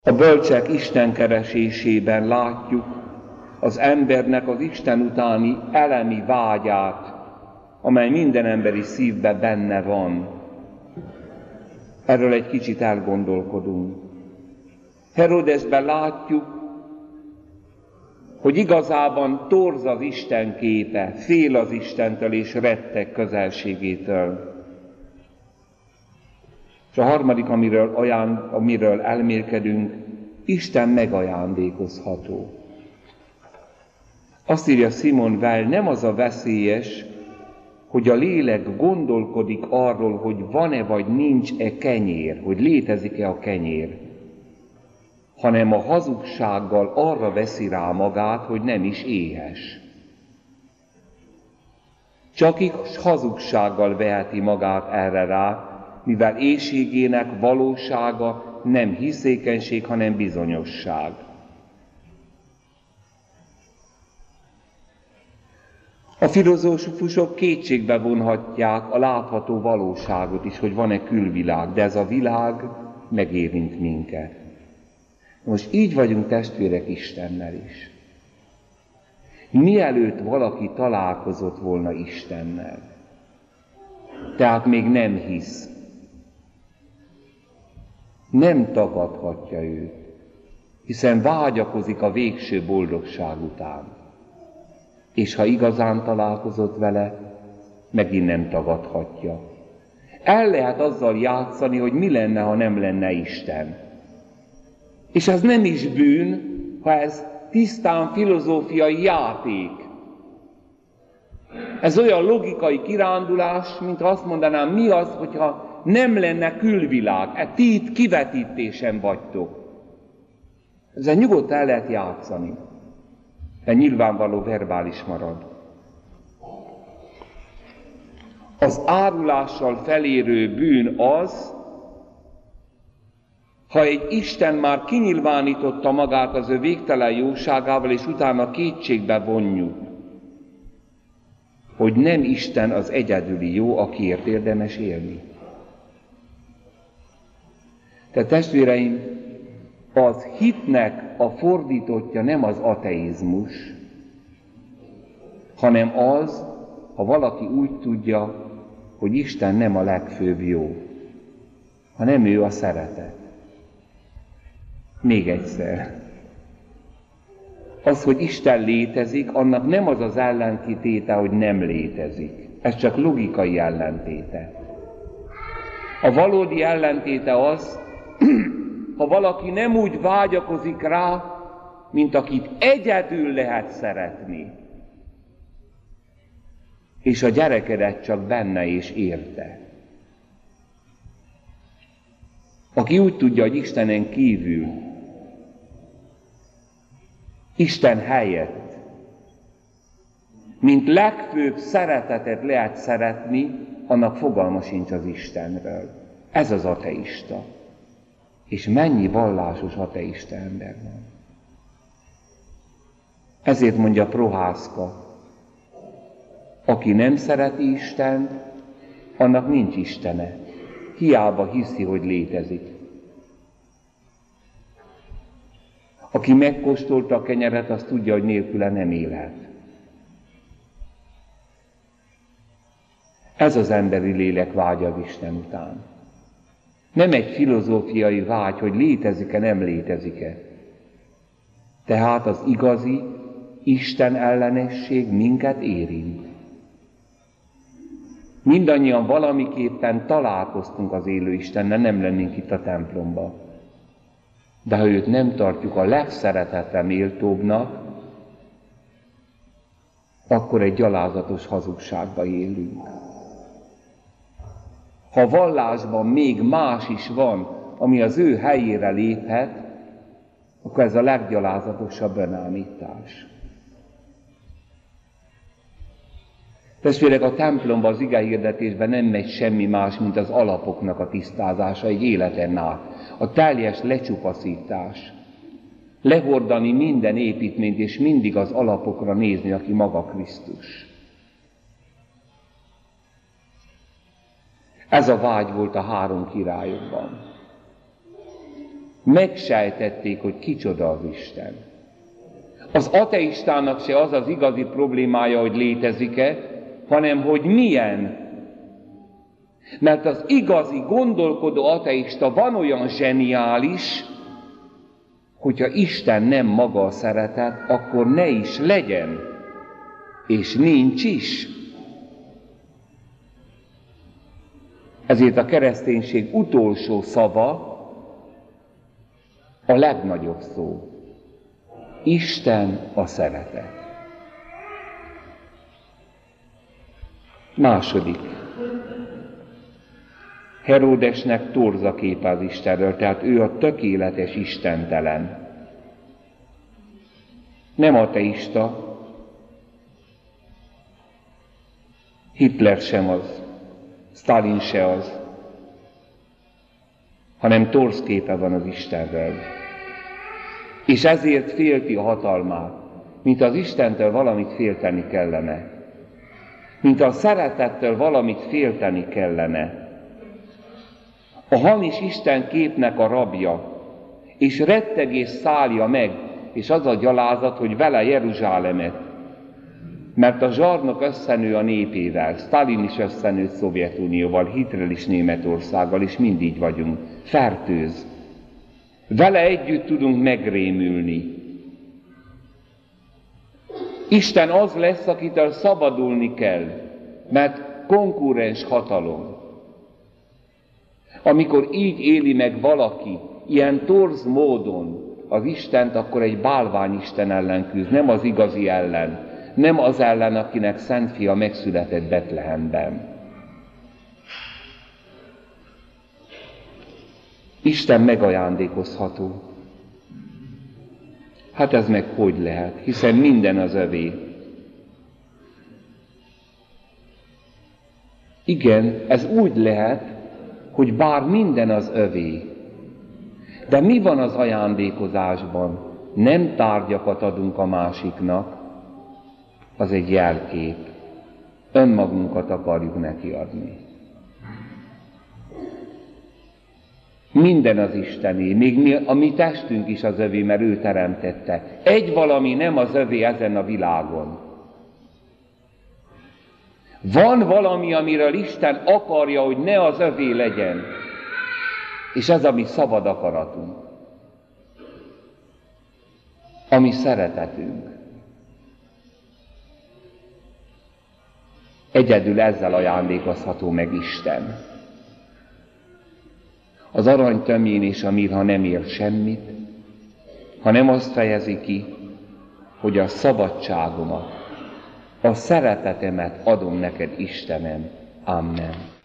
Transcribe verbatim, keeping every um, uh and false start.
A bölcsek Isten keresésében látjuk az embernek az Isten utáni elemi vágyát, amely minden emberi szívben benne van. Erről egy kicsit elgondolkodunk. Herodesben látjuk, hogy igazában torz az Isten képe, fél az Istentől és retteg közelségétől. És a harmadik, amiről, ajánl, amiről elmélkedünk, Isten megajándékozható. Azt írja Simon Weil, nem az a veszélyes, hogy a lélek gondolkodik arról, hogy van-e vagy nincs-e kenyér, hogy létezik-e a kenyér, hanem a hazugsággal arra veszi rá magát, hogy nem is éhes. Csak is hazugsággal veheti magát erre rá, mivel éhségének valósága nem hiszékenység, hanem bizonyosság. A filozófusok kétségbe vonhatják a látható valóságot is, hogy van-e külvilág, de ez a világ megérint minket. Most így vagyunk testvérek Istennel is. Mielőtt valaki találkozott volna Istennel, tehát még nem hisz, nem tagadhatja őt, hiszen vágyakozik a végső boldogság után. És ha igazán találkozott vele, megint nem tagadhatja. El lehet azzal játszani, hogy mi lenne, ha nem lenne Isten. És ez nem is bűn, ha ez tisztán filozófiai játék. Ez olyan logikai kirándulás, mint azt mondanám, mi az, hogyha nem lenne külvilág, e ti itt kivetítésen vagytok. Ezzel nyugodtan el lehet játszani, de nyilvánvaló verbális marad. Az árulással felérő bűn az, ha egy Isten már kinyilvánította magát az ő végtelen jóságával, és utána kétségbe vonjuk, hogy nem Isten az egyedüli jó, akiért érdemes élni. Tehát testvéreim, az hitnek a fordítottja nem az ateizmus, hanem az, ha valaki úgy tudja, hogy Isten nem a legfőbb jó, hanem ő a szeretet. Még egyszer. Az, hogy Isten létezik, annak nem az az ellentéte, hogy nem létezik. Ez csak logikai ellentéte. A valódi ellentéte az, ha valaki nem úgy vágyakozik rá, mint akit egyedül lehet szeretni, és a gyerekedet csak benne és érte. Aki úgy tudja, hogy Istenen kívül, Isten helyett, mint legfőbb szeretetet lehet szeretni, annak fogalma sincs az Istenről. Ez az ateista. És mennyi vallásos ateista ember van. Ezért mondja Prohászka, aki nem szereti Istent, annak nincs Istene. Hiába hiszi, hogy létezik. Aki megkóstolta a kenyeret, az tudja, hogy nélküle nem élhet. Ez az emberi lélek vágya az Isten után. Nem egy filozófiai vágy, hogy létezik-e, nem létezik-e. Tehát az igazi Isten ellenesség minket érint. Mindannyian valamiképpen találkoztunk az élő Istennel, nem lennénk itt a templomban. De ha őt nem tartjuk a legszeretetre méltóbbnak, akkor egy gyalázatos hazugságba élünk. Ha vallásban még más is van, ami az ő helyére léphet, akkor ez a leggyalázatosabb önállítás. Testvérek, a templomban, az igehirdetésben nem megy semmi más, mint az alapoknak a tisztázása egy életen át. A teljes lecsupaszítás. Lehordani minden építményt, és mindig az alapokra nézni, aki maga Krisztus. Ez a vágy volt a három királyokban. megsejtették, hogy kicsoda az Isten. Az ateistának se az az igazi problémája, hogy létezik-e, hanem hogy milyen. Mert az igazi, gondolkodó ateista van olyan zseniális, hogyha Isten nem maga a szeretet, akkor ne is legyen, és nincs is. Ezért a kereszténység utolsó szava a legnagyobb szó. Isten a szeretet. Második. Heródesnek torza képe az Istenről, tehát ő a tökéletes istentelen. Nem ateista, Hitler sem az, Stalin se az, hanem torz képe van az Istenről. És ezért félti a hatalmát, mint az Istentől valamit félteni kellene. Mint a szeretettől valamit félteni kellene. A hamis Isten képnek a rabja, és rettegés szállja meg, és az a gyalázat, hogy vele Jeruzsálemet. Mert a zsarnok összenő a népével, Stalin is összenőtt Szovjetunióval, Hitler is Németországgal, és mindig vagyunk. Fertőz. Vele együtt tudunk megrémülni. Isten az lesz, akitől szabadulni kell, mert konkurens hatalom. Amikor így éli meg valaki, ilyen torz módon az Istent, akkor egy bálványisten ellen küzd, nem az igazi ellen, nem az ellen, akinek Szent Fia megszületett Betlehemben. Isten megajándékozható. Hát ez meg hogy lehet, hiszen minden az övé. Igen, ez úgy lehet, hogy bár minden az övé, de mi van az ajándékozásban? Nem tárgyakat adunk a másiknak, az egy jelkép. Önmagunkat akarjuk neki adni. Minden az Istené, még mi, a mi testünk is az övé, mert ő teremtette. Egy valami nem az övé ezen a világon. Van valami, amiről Isten akarja, hogy ne az övé legyen, és ez a mi szabad akaratunk, a mi szeretetünk. Egyedül ezzel ajándékozható meg Isten. Az arany tömjén és a mirha nem ér semmit, hanem azt fejezi ki, hogy a szabadságomat, a szeretetemet adom neked, Istenem. Amen.